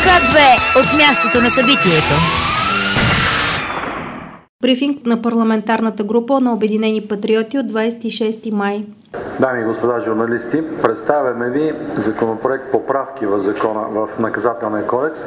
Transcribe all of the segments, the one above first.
К2 от мястото на събитието. Брифинг на парламентарната група на Обединени патриоти от 26 май. Дами и господа журналисти, представяме ви законопроект поправки в наказателния кодекс,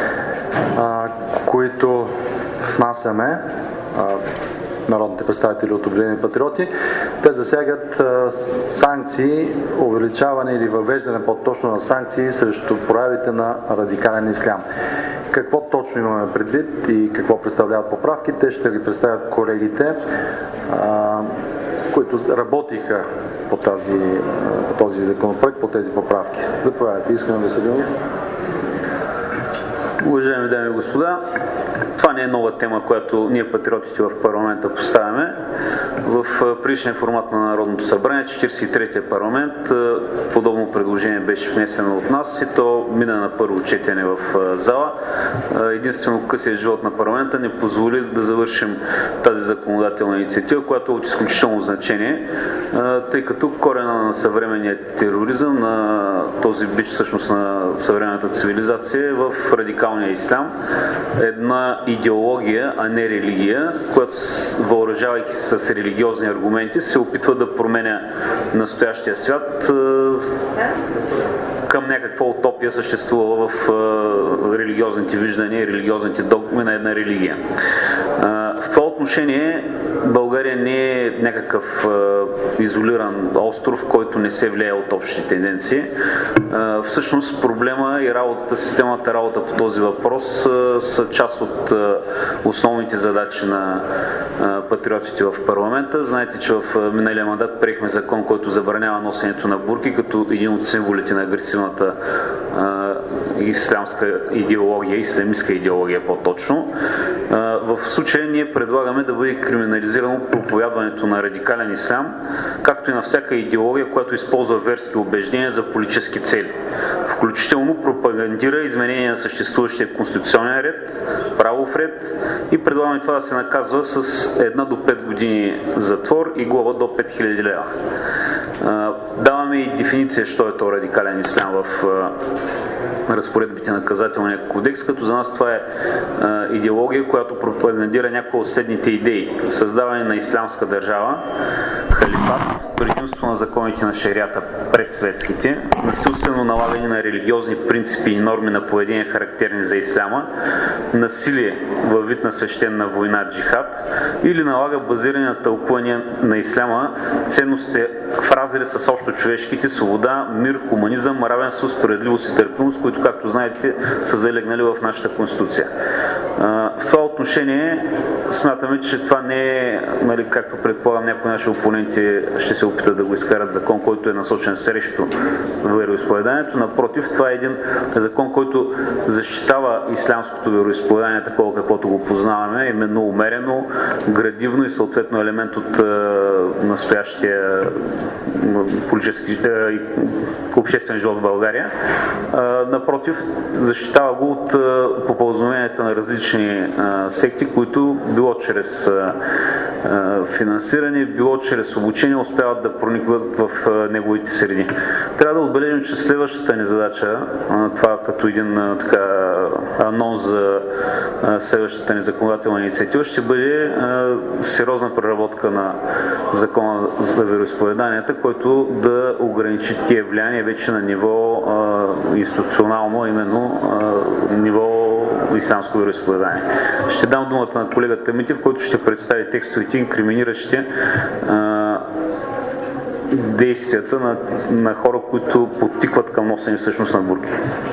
които внасяме народните представители от Обединени патриоти. Те засягат санкции, увеличаване или въвеждане по-точно на санкции срещу проявите на радикален ислям. Какво точно имаме предвид и какво представляват поправките, ще ги представят колегите, които работиха по този законопроект, по тези поправки. Заповядайте, Искрен Веселинов. Уважаеми дами и господа, това не е нова тема, която ние патриотите в парламента поставяме. В предишния формат на Народното събрание, 43-я парламент, подобно предложение беше внесено от нас и то мина на първо четене в зала. Единствено късият живот на парламента не позволи да завършим тази законодателна инициатива, която е от изключително значение, тъй като корена на съвременния тероризъм, на този бич всъщност на съвременната цивилизация е в радикалния ислям. Една идеология, а не религия, която, въоръжавайки се с религиозни аргументи, се опитва да променя настоящия свят към някаква утопия, съществува в религиозните виждания и религиозните догми на една религия. В това отношение България не е някакъв изолиран остров, който не се влияе от общите тенденции. Всъщност проблема и системата работа по този въпрос са част от основните задачи на патриотите в парламента. Знаете, че в миналия мандат приехме закон, който забранява носенето на бурки като един от символите на агресивната ислямска идеология, ислямистка идеология по-точно. В случая ние предлагаме да бъде криминализирано проповядването на радикален ислям, както и на всяка идеология, която използва верски убеждения за политически цели. Включително пропагандира изменение на съществуващия конституционен ред, правов ред и предлагаме това да се наказва с 1 до 5 години затвор и глоба до 5000 лева. Даваме и дефиниция, що е то радикален ислям в разпоредбите на наказателния кодекс, като за нас това е идеология, която пропагандира някои от следните идеи: създаване на ислямска държава, халифат, предимство на законите на шерията пред светските, насилствено налагане на религиозни принципи и норми на поведение, характерни за исляма, насилие във вид на свещена война, джихад, или налага базиране на тълкувания на исляма ценности в разрез с общочовешките: свобода, мир, хуманизъм, равенство, справедливост и търпимост, които, както знаете, са залегнали в нашата конституция. В това отношение смятаме, че това не е, както предполагам някои наши опоненти ще се опитат да го изкарат, закон, който е насочен срещу вероизповеданието. Напротив, това е един закон, който защитава ислямското вероизповедание такова, каквото го познаваме, именно умерено, градивно и съответно елемент от настоящия политически обществен живот в България. Напротив, защитава го от попълзновенията на различни секти, които било чрез финансиране, било чрез обучение успяват да проникват в неговите среди. Трябва да отбележим, че следващата ни задача, това като един анонс за следващата ни законодателна инициатива, ще бъде сериозна преработка на закона за вероизповеданията, който да ограничи тия влияния вече на ниво институционално, именно ниво ислямско вероизповедание. Ще дам думата на колегата Митев, който ще представи текстовете, инкриминиращи действията на хора, които подтикват към носене всъщност на бурки.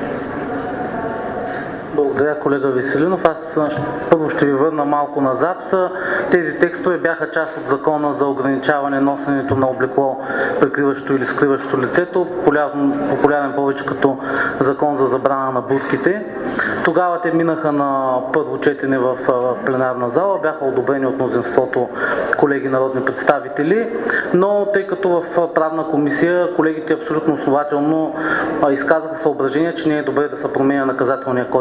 Благодаря, колега Веселинов. Аз първо ще ви върна малко назад. Тези текстове бяха част от закона за ограничаване носенето на облекло, прикриващо или скриващо лицето, популярен повече като закон за забрана на бурките. Тогава те минаха на първо четене в пленарна зала, бяха одобрени от мнозинството колеги народни представители, но тъй като в правна комисия колегите абсолютно основателно изказаха съображения, че не е добре да се променя наказателния кодекс през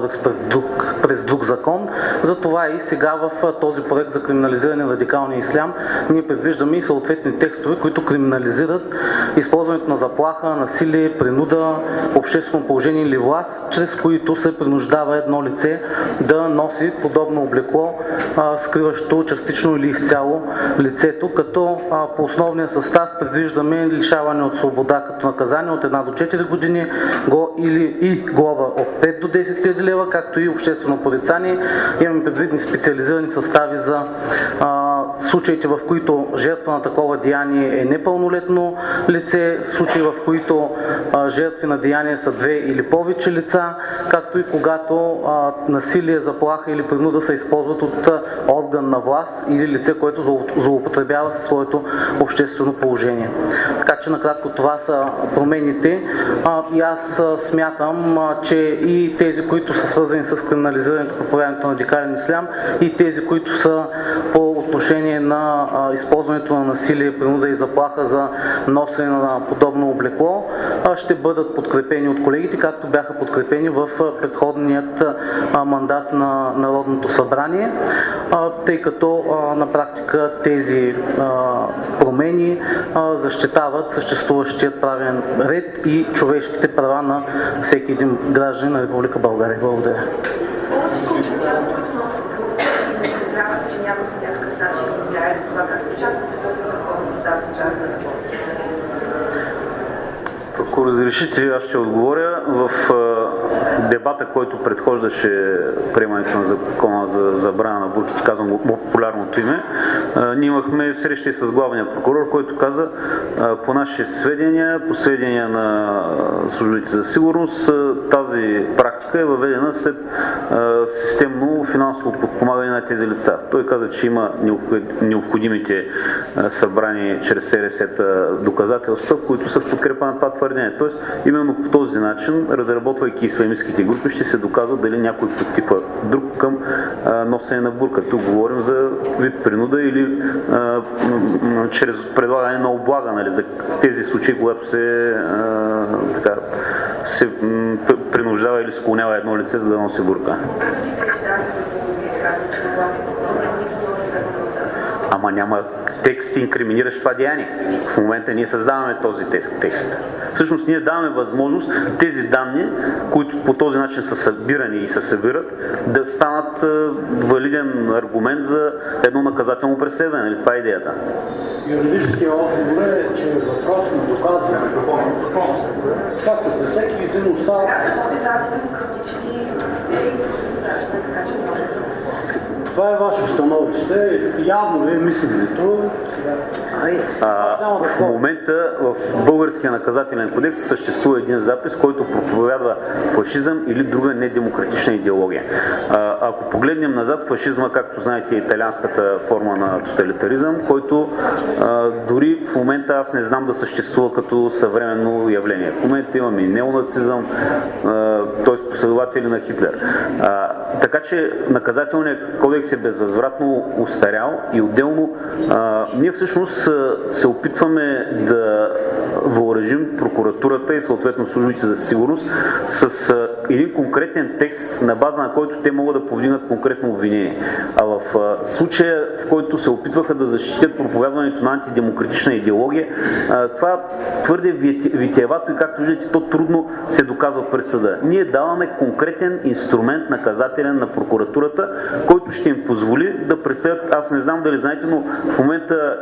през друг закон. Затова и сега в този проект за криминализиране на радикалния ислям ние предвиждаме и съответни текстове, които криминализират използването на заплаха, насилие, принуда, обществено положение или власт, чрез които се принуждава едно лице да носи подобно облекло, скриващо частично или изцяло лицето, като по основния състав предвиждаме лишаване от свобода като наказание от 1 до 4 години и глоба от 5 до 10 000 лева, както и обществено порицание. Имаме предвидни специализирани състави за случаите, в които жертва на такова деяние е непълнолетно лице, случаи, в които жертви на деяние са 2 или повече лица, както и когато насилие, заплаха или принуда се използват от орган на власт или лице, което злоупотребява със своето обществено положение. Така че накратко това са промените и аз смятам, че и тези, които са свързани с криминализирането, проповядването на радикален ислям, и тези, които са по отношение на използването на насилие, принуда и заплаха за носене на подобно облекло, ще бъдат подкрепени от колегите, както бяха подкрепени в предходният мандат на Народното събрание, тъй като на практика тези промени защитават съществуващият правен ред и човешките права на всеки един гражданин на Република България. Благодаря. Че няма по някакъв начин да влияе за това как очаквате този закон в тази част да работи? Ако разрешите, аз ще отговоря. В дебата, който предхождаше приемането на закона за забрана на бурките, казвам го популярното име, ние имахме срещи с главния прокурор, който каза, по наши сведения, по сведения на службите за сигурност, тази практика е въведена след системно финансово подпомагане на тези лица. Той каза, че има необходимите събрани чрез СРС-та доказателства, които са в подкрепа на това твърдение. Тоест, именно по този начин, разработвайки ислямистските групи, ще се доказва дали някой подтипа друг към носене на бурка. Тук говорим за вид принуда или чрез предлагане на облага, нали, за тези случаи, когато се принуждава или склонява едно лице, за да носи бурка. Ама няма текст, инкриминиращ това деяние. В момента ние създаваме този текст. Всъщност ние даваме възможност тези данни, които по този начин са събирани и се събират, да станат валиден аргумент за едно наказателно преследване. Това е идеята. Юридическият отговор е, че е въпрос на доказване. Както за всеки един остава. Това е ваше становище. Явно ви е мисленето. В момента в българския наказателен кодекс съществува един запис, който проповядва фашизъм или друга недемократична идеология. Ако погледнем назад, фашизма, както знаете, е италианската форма на тоталитаризъм, който дори в момента аз не знам да съществува като съвременно явление. В момента имаме и неонацизъм, т.е. последователи на Хитлер. Така че наказателният кодекс е безвъзвратно устарял и отделно ние всъщност се опитваме да въоръжим прокуратурата и съответно службите за сигурност с един конкретен текст, на база на който те могат да повдигнат конкретно обвинение. А в случая, в който се опитваха да защитят проповядването на антидемократична идеология, това твърде витиевато и както виждате, то трудно се доказва пред съда. Ние даваме конкретен инструмент наказателен на прокуратурата, който ще им позволи да преследват. Аз не знам дали знаете, но в момента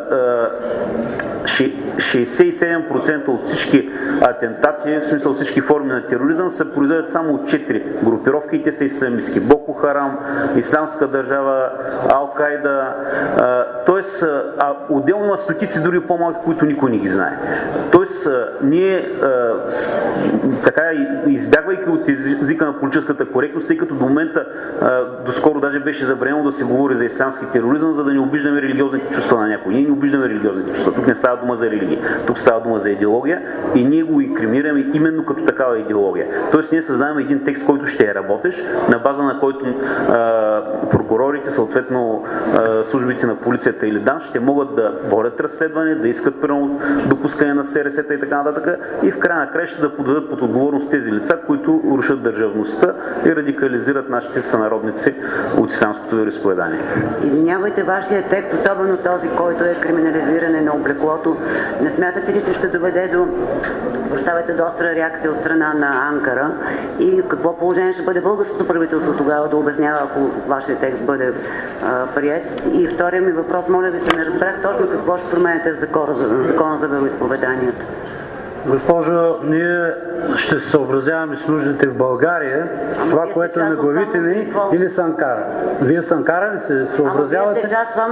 67% от всички атентати, в смисъл всички форми на тероризъм, се произведат само от 4 групировки и те са ислямистки. Боко Харам, Ислямска държава, Ал-Кайда, т.е. отделно има стотици други по-малки, които никой не ги знае. Тоест, ние така избягвайки от езика на политическата коректност, тъй като до момента доскоро даже беше забранено да се говори за ислямски тероризъм, за да не обиждаме религиозните чувства на някой. Ние не обиждаме религиозните чувства. Тук не става дума за религия. Тук става дума за идеология и ние го инкриминираме именно като такава идеология. Тоест ние създаваме един текст, който ще е работещ, на база на който прокурорите, съответно службите на полицията или ДАНС ще могат да водят разследване, да искат примерно допускане на СРС-та и така нататък и в края на краища да подведат под отговорност тези лица, които рушат държавността и радикализират нашите сънародници от ислямското вероизповедание. Извинявайте, вашия текст, особено този, който е криминализиране на облеклото, не смятате ли, че ще доведе до остра реакция от страна на Анкара и какво положение ще бъде българското правителство тогава да обяснява, ако вашия текст бъде прият? И втория ми въпрос, моля ви се, не разбрах точно какво ще промените в закона за вероизповеданията. Госпожо, ние ще се съобразяваме с нуждите в България, това, което е на главите ни, или с Анкара. Вие с Анкара ли се съобразявате?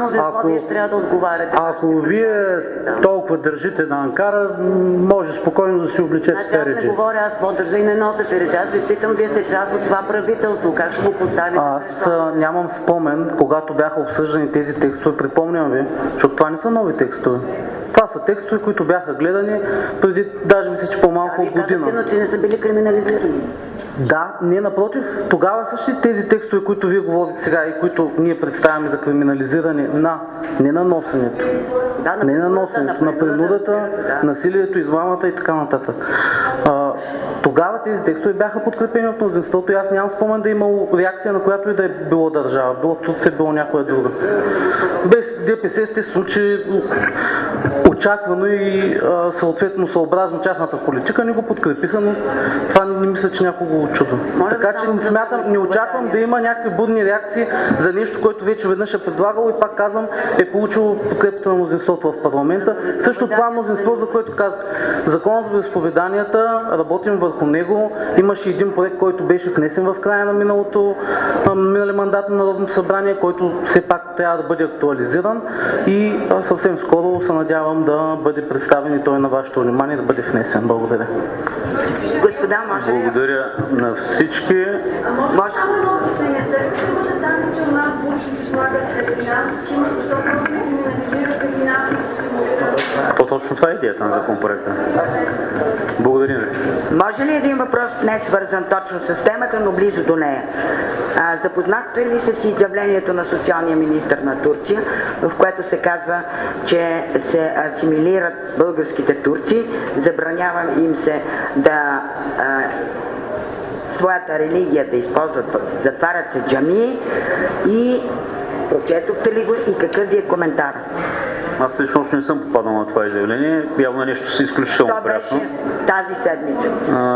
Ако вие толкова държите на Анкара, може спокойно да си облечете ФРД. Аз не говоря, аз по-държа и не нося ФРД. Аз ви питам, вие сте част от това правителство. Как ще го поставите? Аз нямам спомен, когато бяха обсъждани тези текстове, припомням ви, защото това не са нови текстове. Това са текстове, които бяха гледани преди, даже мисля, че по-малко от година. Вие казахте, че не са били криминализирани. Да, не напротив. Тогава същите тези текстове, които вие говорите сега и които ние представяме за криминализиране не на носенето, не на носенето, на принудата, насилието, измамата и така нататък. Тогава тези текстове бяха подкрепени от мнозинството и аз нямам спомен да е имало реакция на която и да е било държава. Било Турция, било някоя друга. Без ДПС, естествено, че очаквано и съответно съобразно тяхната политика не го подкрепиха, но това не мисля, че някого очудва. Така че не очаквам да има някакви будни реакции за нещо, което вече веднъж е предлагало и пак казвам, е получило подкрепата на мнозинството в парламента. Също това мнозинство, за което казах, Закон за вероизповеданията, работим върху него. Имаше един проект, който беше внесен в края на миналия мандат на Народното събрание, който все пак трябва да бъде актуализиран и съвсем скоро се надявам да бъде представен и той на вашето внимание, да бъде внесен. Благодаря. Господа, благодаря на всички. Може само едно уточнение. След като имате данни, че у нас буршите слагат финансово стимул, защото не криминализирате финансово стимулиране? Точно това е идеята на законопроекта. Благодаря ви. Може ли един въпрос, не свързан точно с темата, но близо до нея? Запознахте ли се с изявлението на социалния министър на Турция, в което се казва, че се асимилират българските турци, забранява им се да своята религия да използват, затварят се джамии и прочетохте ли го и какъв ви е коментар? Аз лично не съм попадал на това изявление. Явно нещо си изключително прясно. Тази седмица.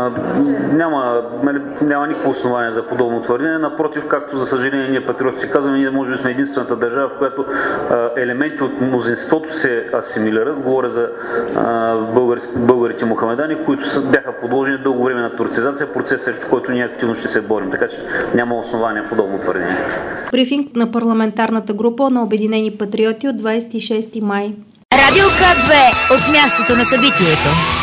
Няма никакво основание за подобно твърдение. Напротив, както за съжаление ние патриотите казваме, ние може би сме единствената държава, в която елементи от мнозинството се асимилират. Говоря за българите мухамедани, които бяха подложени дълго време на турцизация, процес, срещу който ние активно ще се борим. Така че няма основание подобно твърдение. Брифинг на парламентарната група на Обединени патриоти от 26 май. Радио К2 от мястото на събитието.